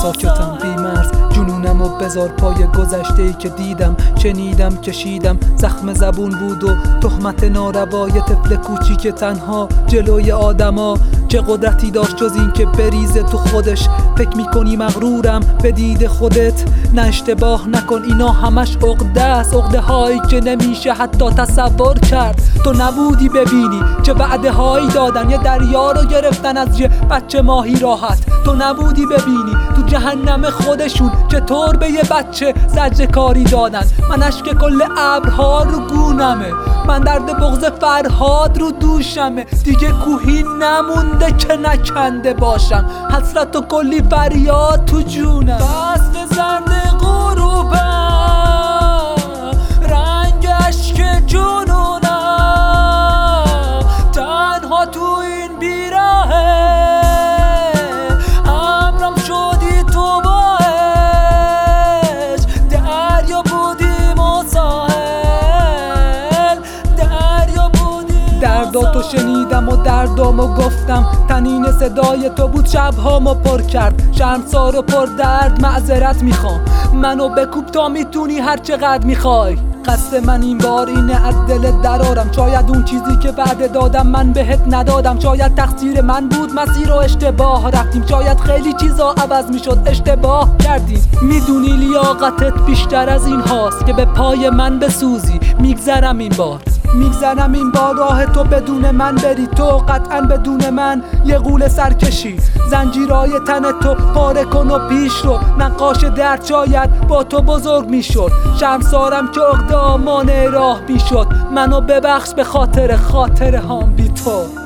ساکتم بی مرز، جنونم و بذار پای گذشته‌ای که دیدم، شنیدم، کشیدم. زخم زبون بود و تهمت ناروای طفل کوچیک تنها جلوی آدما. چه قدرتی داشت جز این که بریزه تو خودش؟ فکر میکنی مغرورم به دید خودت؟ نه اشتباه نکن، اینا همش عقده است، عقده هایی که نمیشه حتی تصور کرد. تو نبودی ببینی چه وعده هایی دادن، یه دریا رو گرفتن از یه بچه ماهی راحت. تو نبودی ببینی تو جهنم خودشون چطور به یه بچه زجر کاری دادن. من اشک کل ابرها رو گونمه، من درد بغض فرهاد رو دوشمه. دیگه کوهی نمونده که نکنده باشم، حسرت و کلی فریاد تو جونم. فصل زرد غروبم، رنگ اشک جنونم، تنها تو این بیراهه، همرام شدی تو با عشق. دریا بودیم و ساحل، دریا بودیم. درداتو شنیدم و دردامو گفتم، تنین صدای تو بود شبهامو پر کرد. شرمسار و پر درد معذرت میخوام، منو بکوب تا میتونی هر چقدر میخوای. قصد من این بار اینه از دلت درارم، شاید اون چیزی که وعده دادم من بهت ندادم. شاید تقصیر من بود مسیر و اشتباه رفتیم، شاید خیلی چیزا عوض میشد اشتباه کردیم. میدونی لیاقتت بیشتر از این هاست که به پای من بسوزی. میگذرم این بار راه تو بدون من بری، تو قطعا بدون من یه غول سرکشی. زنجیرای تن تو پاره کن و پیش رو، نقاش درد شاید با تو بزرگ میشد. شرمسارم که عقده مانع راه میشد، منو ببخش به خاطر هام بی تو.